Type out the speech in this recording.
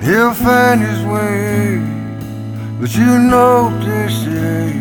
He'll find his way, but you know what they say.